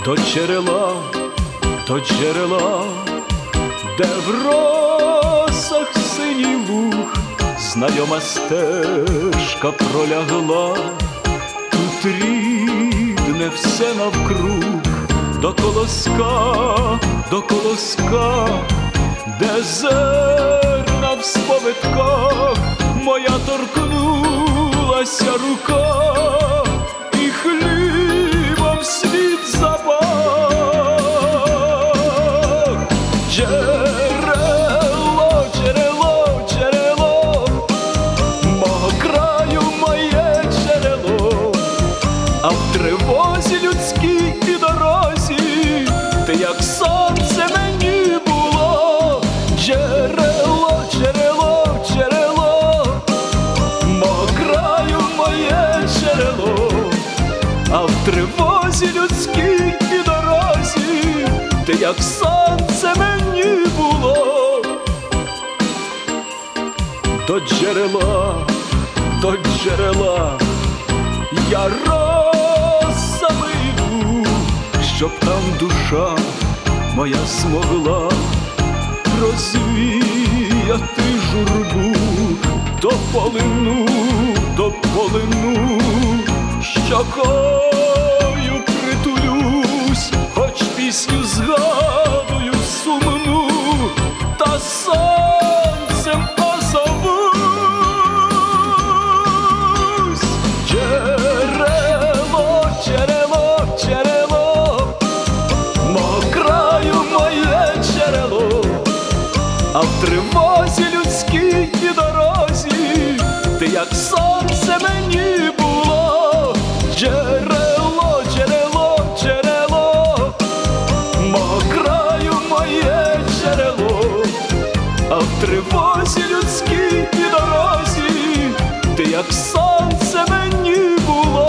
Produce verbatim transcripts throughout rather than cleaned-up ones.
до джерела, до джерела, де в росах синій луг, знайома стежка пролягла. Тут рідне все навкруг, до колоска, до колоска, де зерна в сповитках моя торкнулася рука, і хлібом світ запах. Джерело, джерело, джерело, мого краю моє джерело, а в тривозі людській і дорозі ти як сонце мені було. Джерело, джерело, джерело, мого краю моє джерело, а в тривозі людській і дорозі ти як сонце мені було. До джерела, до джерела я росами йду, щоб там душа моя змогла розвіяти журбу. До полину, до полину щокою притулюсь, хоч пісню згадую сумну, та сонцем озовусь. Джерело, джерело, джерело, мого краю моє джерело, а в тривозі людській і дорозі ти як сонце мені було. Джерело, джерело, джерело, мого краю моє джерело, а в тривозі людській і дорозі ти як сонце мені було.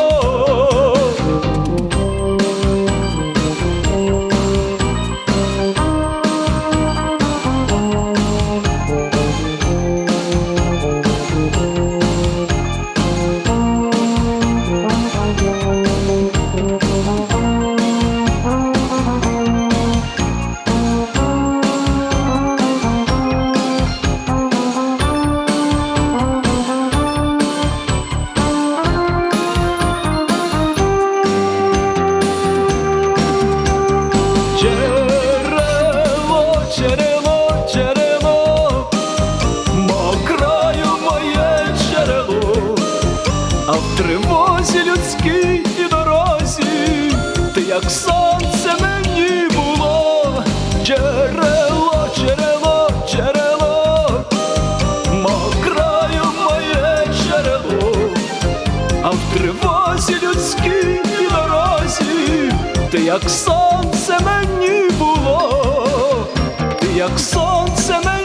Джерело, джерело, джерело, мого краю моє джерело, а в тривозі людській і дорозі ти як сонце мені було. Джерело, джерело, джерело, мого краю моє джерело, а в тривозі людській і дорозі ти як сонце мені було, ти як сонце мені.